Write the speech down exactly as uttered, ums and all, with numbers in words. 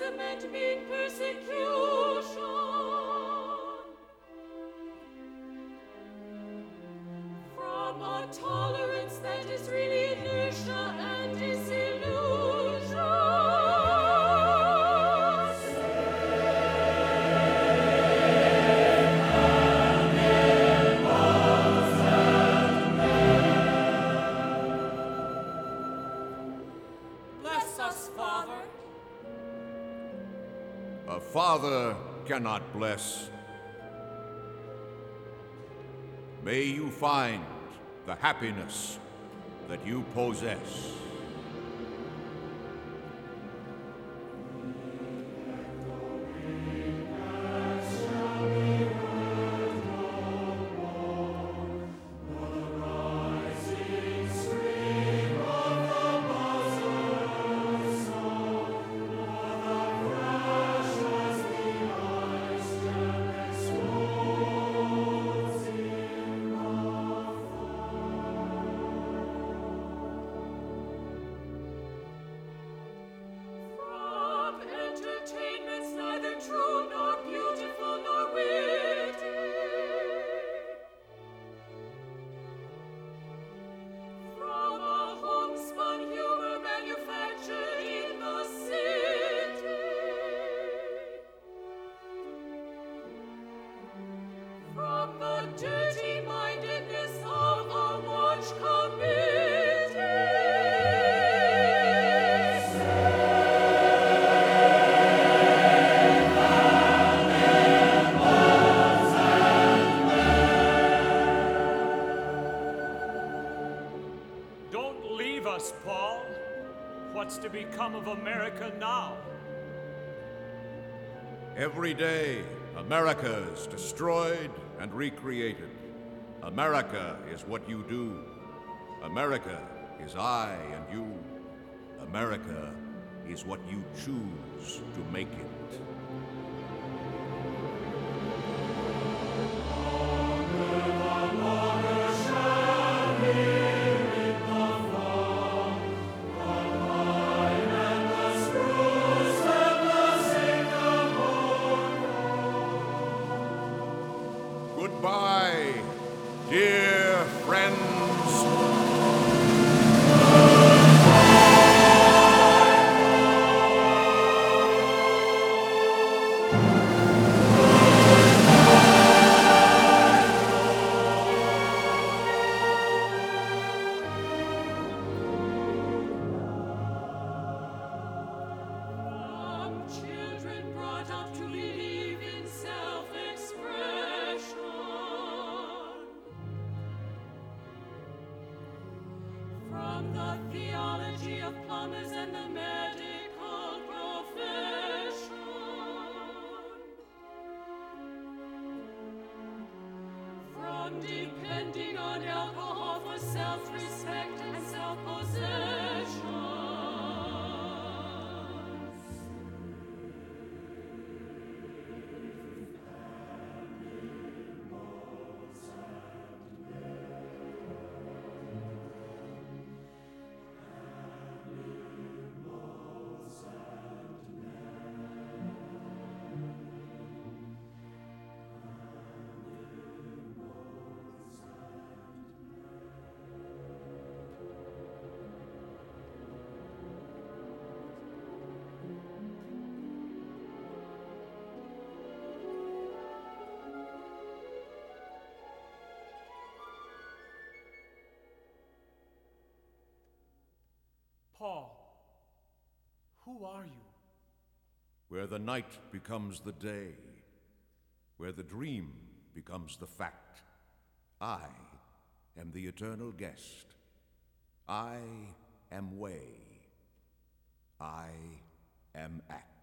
terrorism and mean persecution. From a tolerance that is really inertia and disillusion. Bless us, Father. A father cannot bless. May you find the happiness that you possess. From entertainments neither true nor beautiful nor witty. From a homespun humor manufactured in the city. From the dirty mindedness of a watch committee. Don't leave us, Paul. What's to become of America now? Every day, America is destroyed and recreated. America is what you do. America is I and you. America is what you choose to make it. Goodbye, dear friends. From children brought up to believe in self-expression. From the theology of plumbers and the medical profession. From depending on alcohol for self-respect and self-possession. Paul, who are you? Where the night becomes the day, where the dream becomes the fact, I am the eternal guest. I am way. I am act.